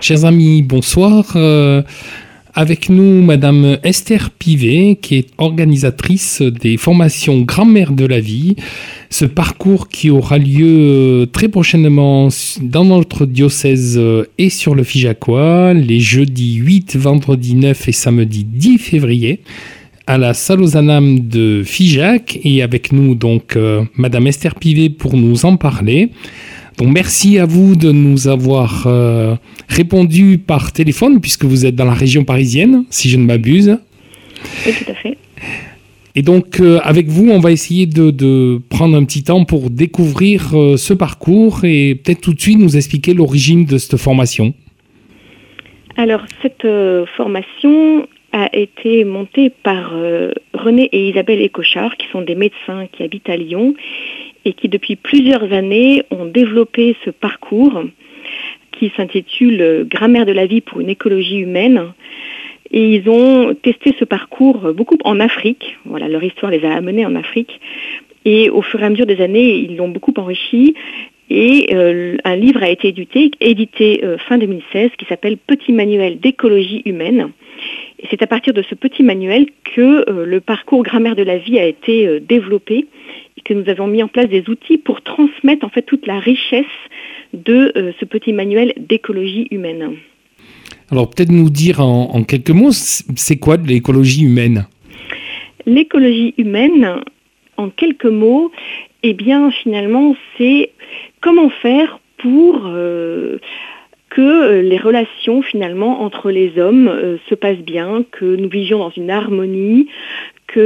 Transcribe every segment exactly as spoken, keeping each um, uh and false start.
Chers amis, bonsoir. Euh, avec nous, Madame Esther Pivet, qui est organisatrice des formations Grammaire de la vie. Ce parcours qui aura lieu très prochainement dans notre diocèse et sur le Figeacois, les jeudis huit, vendredi neuf et samedi dix février, à la salle aux Anames de Figeac. Et avec nous, donc, euh, Madame Esther Pivet pour nous en parler. Donc, merci à vous de nous avoir euh, répondu par téléphone, puisque vous êtes dans la région parisienne, si je ne m'abuse. Oui, tout à fait. Et donc, euh, avec vous, on va essayer de, de prendre un petit temps pour découvrir euh, ce parcours et peut-être tout de suite nous expliquer l'origine de cette formation. Alors, cette euh, formation a été montée par euh, René et Isabelle Écochard, qui sont des médecins qui habitent à Lyon, et qui depuis plusieurs années ont développé ce parcours qui s'intitule « Grammaire de la vie pour une écologie humaine ». Et ils ont testé ce parcours beaucoup en Afrique. Voilà, leur histoire les a amenés en Afrique. Et au fur et à mesure des années, ils l'ont beaucoup enrichi. Et euh, un livre a été édité, édité euh, fin deux mille seize qui s'appelle « Petit manuel d'écologie humaine ». Et c'est à partir de ce petit manuel que euh, le parcours Grammaire de la vie a été euh, développé et que nous avons mis en place des outils pour transmettre en fait toute la richesse de euh, ce petit manuel d'écologie humaine. Alors peut-être nous dire en, en quelques mots, c'est quoi de l'écologie humaine ? L'écologie humaine, en quelques mots, eh bien finalement c'est comment faire pour euh, que les relations finalement entre les hommes euh, se passent bien, que nous vivions dans une harmonie, que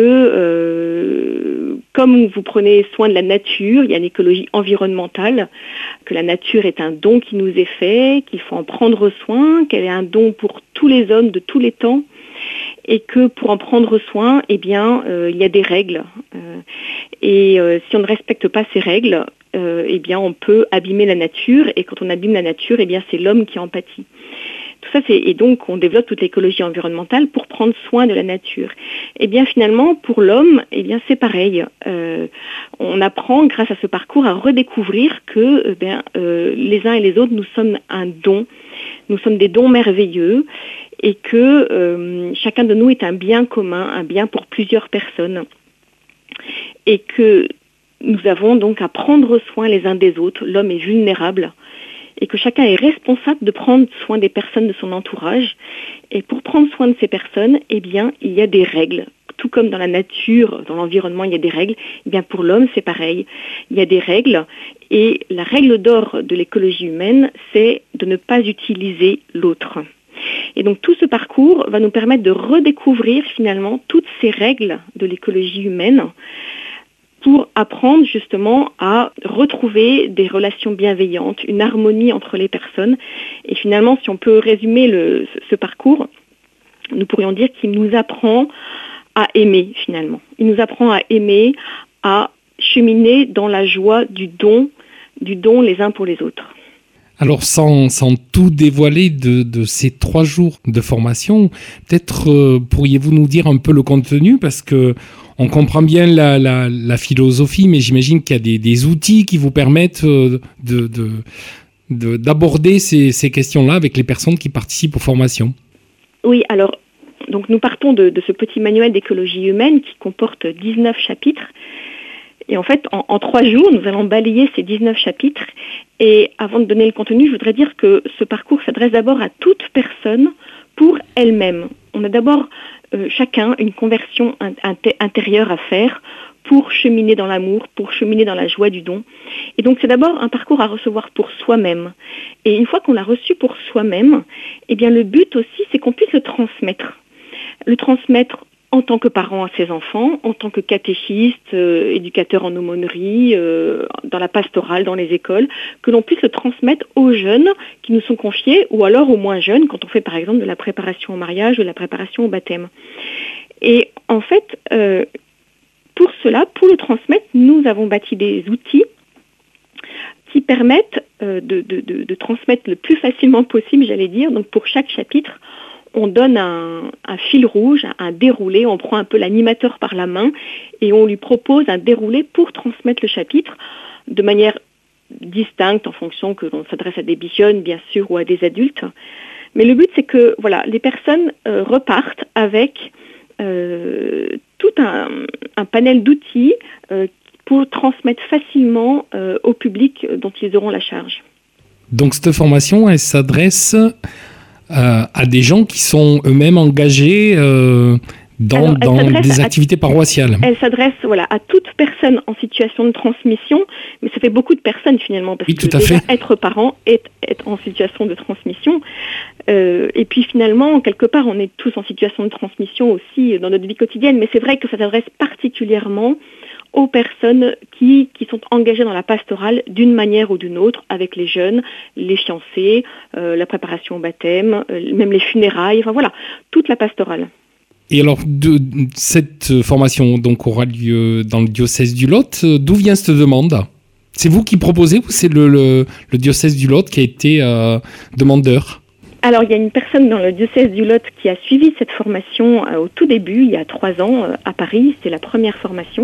euh, comme vous prenez soin de la nature, il y a une écologie environnementale, que la nature est un don qui nous est fait, qu'il faut en prendre soin, qu'elle est un don pour tous les hommes de tous les temps, et que pour en prendre soin, eh bien, euh, il y a des règles. Euh, et euh, si on ne respecte pas ces règles, euh, eh bien, on peut abîmer la nature, et quand on abîme la nature, eh bien, c'est l'homme qui en pâtit. Tout ça, c'est, et donc on développe toute l'écologie environnementale pour prendre soin de la nature. Et bien finalement, pour l'homme, eh bien c'est pareil. Euh, on apprend grâce à ce parcours à redécouvrir que eh bien, euh, les uns et les autres, nous sommes un don. Nous sommes des dons merveilleux et que euh, chacun de nous est un bien commun, un bien pour plusieurs personnes. Et que nous avons donc à prendre soin les uns des autres. L'homme est vulnérable. Et que chacun est responsable de prendre soin des personnes de son entourage. Et pour prendre soin de ces personnes, eh bien, il y a des règles. Tout comme dans la nature, dans l'environnement, il y a des règles. Eh bien, pour l'homme, c'est pareil. Il y a des règles. Et la règle d'or de l'écologie humaine, c'est de ne pas utiliser l'autre. Et donc, tout ce parcours va nous permettre de redécouvrir finalement toutes ces règles de l'écologie humaine pour apprendre justement à retrouver des relations bienveillantes, une harmonie entre les personnes. Et finalement, si on peut résumer le, ce parcours, nous pourrions dire qu'il nous apprend à aimer finalement. Il nous apprend à aimer, à cheminer dans la joie du don, du don les uns pour les autres. Alors sans, sans tout dévoiler de, de ces trois jours de formation, peut-être euh, pourriez-vous nous dire un peu le contenu, parce que on comprend bien la, la, la philosophie, mais j'imagine qu'il y a des, des outils qui vous permettent de, de, de, d'aborder ces, ces questions-là avec les personnes qui participent aux formations. Oui, alors donc nous partons de, de ce petit manuel d'écologie humaine qui comporte dix-neuf chapitres. Et en fait, en, en trois jours, nous allons balayer ces dix-neuf chapitres. Et avant de donner le contenu, je voudrais dire que ce parcours s'adresse d'abord à toute personne pour elle-même. On a d'abord euh, chacun une conversion inter- intérieure à faire pour cheminer dans l'amour, pour cheminer dans la joie du don. Et donc c'est d'abord un parcours à recevoir pour soi-même. Et une fois qu'on l'a reçu pour soi-même, eh bien le but aussi, c'est qu'on puisse le transmettre. Le transmettre en tant que parent à ses enfants, en tant que catéchiste, euh, éducateur en aumônerie, euh, dans la pastorale, dans les écoles, que l'on puisse le transmettre aux jeunes qui nous sont confiés, ou alors aux moins jeunes, quand on fait par exemple de la préparation au mariage ou de la préparation au baptême. Et en fait, euh, pour cela, pour le transmettre, nous avons bâti des outils qui permettent euh, de, de, de, de transmettre le plus facilement possible, j'allais dire. Donc pour chaque chapitre, on donne un, un fil rouge, un déroulé, on prend un peu l'animateur par la main et on lui propose un déroulé pour transmettre le chapitre de manière distinctes en fonction que l'on s'adresse à des jeunes, bien sûr, ou à des adultes. Mais le but, c'est que voilà, les personnes euh, repartent avec euh, tout un, un panel d'outils euh, pour transmettre facilement euh, au public dont ils auront la charge. Donc cette formation, elle s'adresse euh, à des gens qui sont eux-mêmes engagés euh, dans, dans des activités à, paroissiales. Elle s'adresse voilà, à toute personne en situation de transmission, mais ça fait beaucoup de personnes finalement, parce oui, que tout à déjà fait. être parent est être en situation de transmission. Euh, et puis finalement, quelque part, on est tous en situation de transmission aussi dans notre vie quotidienne, mais c'est vrai que ça s'adresse particulièrement aux personnes qui, qui sont engagées dans la pastorale d'une manière ou d'une autre, avec les jeunes, les fiancés, euh, la préparation au baptême, euh, même les funérailles, enfin voilà, toute la pastorale. Et alors, de, de, cette formation donc, aura lieu dans le diocèse du Lot. D'où vient cette demande ? C'est vous qui proposez ou c'est le, le, le diocèse du Lot qui a été euh, demandeur ? Alors, il y a une personne dans le diocèse du Lot qui a suivi cette formation euh, au tout début, il y a trois ans, euh, à Paris. C'était la première formation.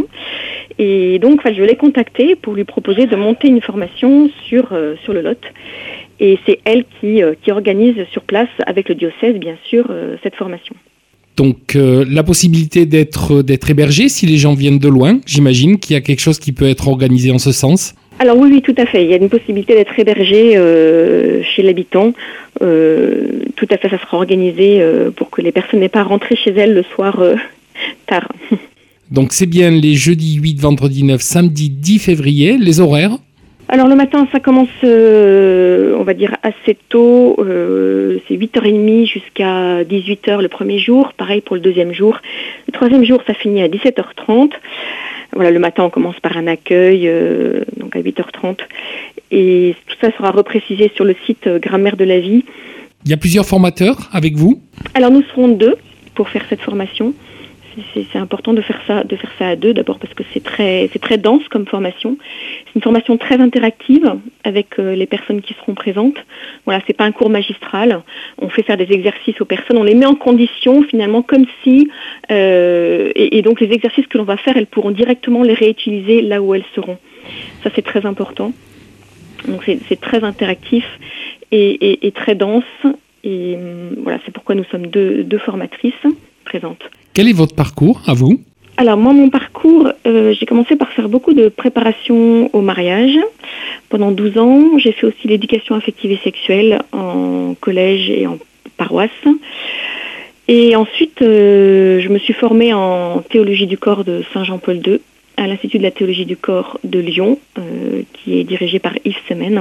Et donc, enfin, je l'ai contactée pour lui proposer de monter une formation sur, euh, sur le Lot. Et c'est elle qui, euh, qui organise sur place, avec le diocèse, bien sûr, euh, cette formation. Donc, euh, la possibilité d'être, d'être hébergé, si les gens viennent de loin, j'imagine qu'il y a quelque chose qui peut être organisé en ce sens ? Alors oui, oui, tout à fait. Il y a une possibilité d'être hébergé euh, chez l'habitant. Euh, tout à fait, ça sera organisé euh, pour que les personnes n'aient pas à rentrer chez elles le soir euh, tard. Donc c'est bien les jeudis huit, vendredi neuf, samedi dix février, les horaires ? Alors le matin, ça commence, euh, on va dire, assez tôt. Euh, c'est huit heures trente jusqu'à dix-huit heures le premier jour. Pareil pour le deuxième jour. Le troisième jour, ça finit à dix-sept heures trente. Voilà, le matin, on commence par un accueil, euh, donc à huit heures trente. Et tout ça sera reprécisé sur le site euh, Grammaire de la vie. Il y a plusieurs formateurs avec vous ? Alors nous serons deux pour faire cette formation. C'est, c'est important de faire ça, de faire ça à deux, d'abord parce que c'est très, c'est très dense comme formation. C'est une formation très interactive avec euh, les personnes qui seront présentes. Voilà, c'est pas un cours magistral. On fait faire des exercices aux personnes, on les met en condition finalement comme si, euh, et, et donc les exercices que l'on va faire, elles pourront directement les réutiliser là où elles seront. Ça c'est très important. Donc c'est, c'est très interactif et, et, et très dense. Et euh, voilà, c'est pourquoi nous sommes deux, deux formatrices présentes. Quel est votre parcours à vous ? Alors moi, mon parcours, euh, j'ai commencé par faire beaucoup de préparation au mariage. Pendant douze ans, j'ai fait aussi l'éducation affective et sexuelle en collège et en paroisse. Et ensuite, euh, je me suis formée en théologie du corps de Saint-Jean-Paul deux à l'Institut de la théologie du corps de Lyon, euh, qui est dirigé par Yves Semen.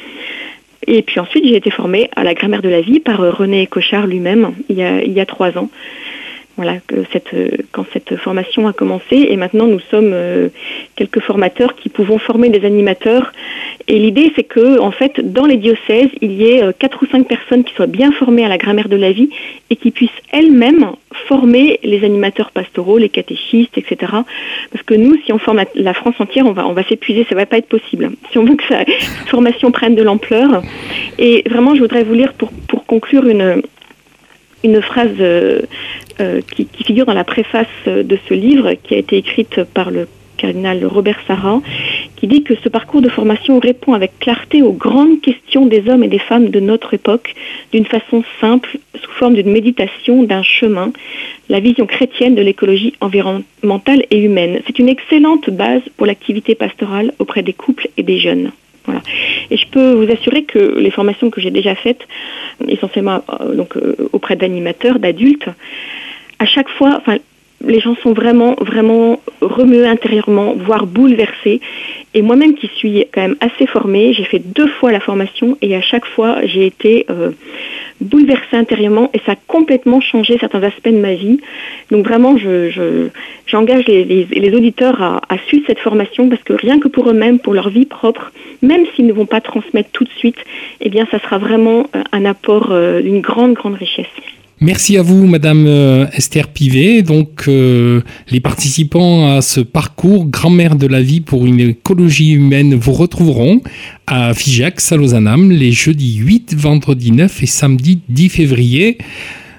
Et puis ensuite, j'ai été formée à la grammaire de la vie par René Cochard lui-même, il y a, il y a trois ans. Voilà, que cette, quand cette formation a commencé, et maintenant nous sommes euh, quelques formateurs qui pouvons former des animateurs. Et l'idée, c'est que, en fait, dans les diocèses, il y ait euh, quatre ou cinq personnes qui soient bien formées à la grammaire de la vie et qui puissent elles-mêmes former les animateurs pastoraux, les catéchistes, et cetera. Parce que nous, si on forme la, la France entière, on va, on va s'épuiser, ça va pas être possible. Si on veut que cette formation prenne de l'ampleur. Et vraiment, je voudrais vous lire pour, pour conclure une une phrase euh, euh, qui, qui figure dans la préface de ce livre, qui a été écrite par le cardinal Robert Sarra, qui dit que ce parcours de formation répond avec clarté aux grandes questions des hommes et des femmes de notre époque, d'une façon simple, sous forme d'une méditation, d'un chemin, la vision chrétienne de l'écologie environnementale et humaine. C'est une excellente base pour l'activité pastorale auprès des couples et des jeunes. Voilà. Et je peux vous assurer que les formations que j'ai déjà faites, essentiellement euh, donc, euh, auprès d'animateurs, d'adultes, à chaque fois, enfin, les gens sont vraiment, vraiment remués intérieurement, voire bouleversés. Et moi-même qui suis quand même assez formée, j'ai fait deux fois la formation et à chaque fois, j'ai été euh, bouleversée intérieurement et ça a complètement changé certains aspects de ma vie. Donc vraiment, je, je, j'engage les, les, les auditeurs à, à suivre cette formation parce que rien que pour eux-mêmes, pour leur vie propre, même s'ils ne vont pas transmettre tout de suite, eh bien, ça sera vraiment un apport euh, d'une grande, grande richesse. Merci à vous, Madame euh, Esther Pivet. Donc, euh, les participants à ce parcours Grand-mère de la vie pour une écologie humaine vous retrouveront à Figeac, à Lausanne, les jeudis huit, vendredi neuf et samedi dix février.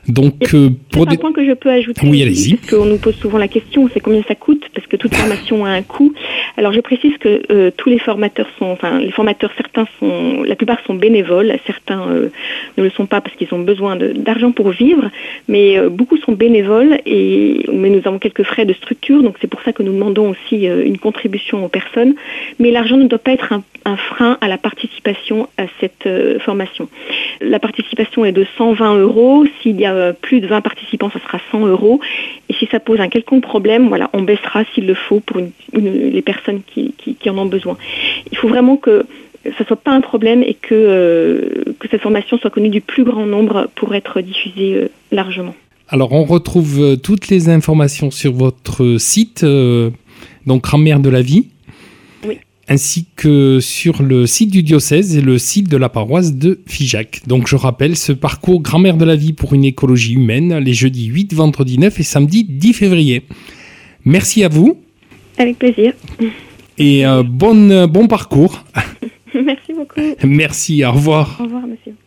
Donc, euh, pour des... un point que je peux ajouter, oui, allez-y. Parce qu'on nous pose souvent la question, c'est combien ça coûte, parce que toute formation a un coût. Alors, je précise que euh, tous les formateurs sont, enfin, les formateurs, certains sont, la plupart sont bénévoles, certains euh, ne le sont pas parce qu'ils ont besoin de, d'argent pour vivre, mais euh, beaucoup sont bénévoles, et mais nous avons quelques frais de structure, donc c'est pour ça que nous demandons aussi euh, une contribution aux personnes. Mais l'argent ne doit pas être un, un frein à la participation à cette euh, formation. La participation est de cent vingt euros. S'il y a euh, plus de vingt participants, ça sera cent euros. Et si ça pose un quelconque problème, voilà, on baissera s'il le faut pour une, une, les personnes qui, qui, qui en ont besoin. Il faut vraiment que ça ne soit pas un problème et que, euh, que cette formation soit connue du plus grand nombre pour être diffusée euh, largement. Alors, on retrouve euh, toutes les informations sur votre site, euh, donc Grand-mère de la vie. Oui. Ainsi que sur le site du diocèse et le site de la paroisse de Figeac. Donc je rappelle ce parcours Grand-mère de la vie pour une écologie humaine, les jeudis huit, vendredi neuf et samedi dix février. Merci à vous. Avec plaisir. Et euh, bon, bon parcours. Merci beaucoup. Merci, au revoir. Au revoir, monsieur.